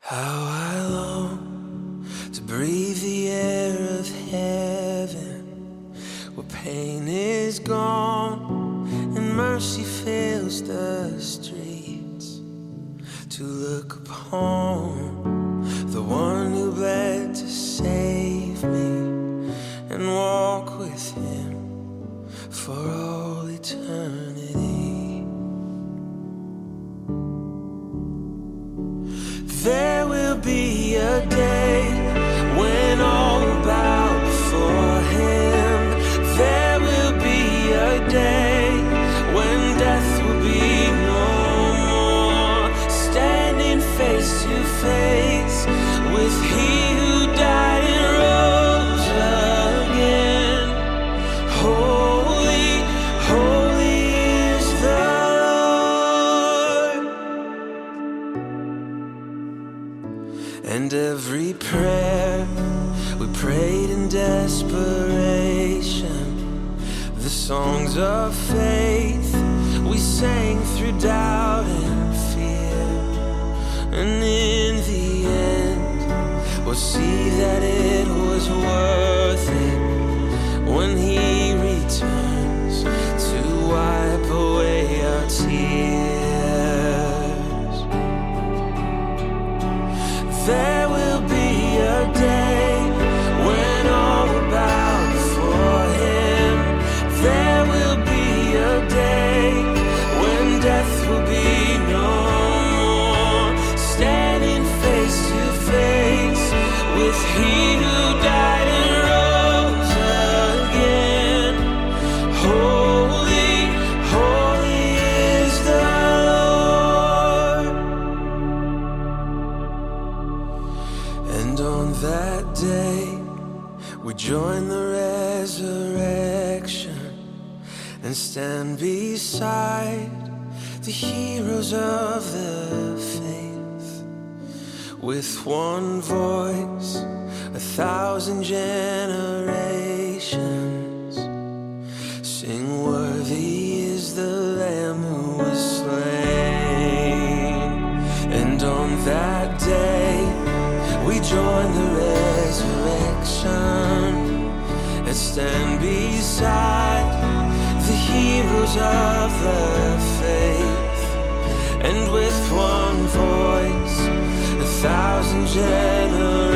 How I long to breathe the air of heaven, where pain is gone and mercy fills the streets, to look upon the one who bled to save me and walk with him for all eternity. There will be a day when all will bow before him. There will be a day when death will be no more, standing face to face with he who died and rose again. Holy, holy is the Lord. And every prayer we prayed in desperation, the songs of faith we sang through doubt and fear, and in the end we'll see that it was worth it when he returns to wipe away our tears. There will be a day when all will bow before him. There will be a day when death will be no more, standing face to face with he who died and rose again. Holy, holy is the Lord. And on that day we join the resurrection and stand beside the heroes of the faith, with one voice, 1,000 generations sing, worthy is the Lamb who was slain. And on that day we join the resurrection and stand beside the heroes of the faith, and with one voice, 1,000 generations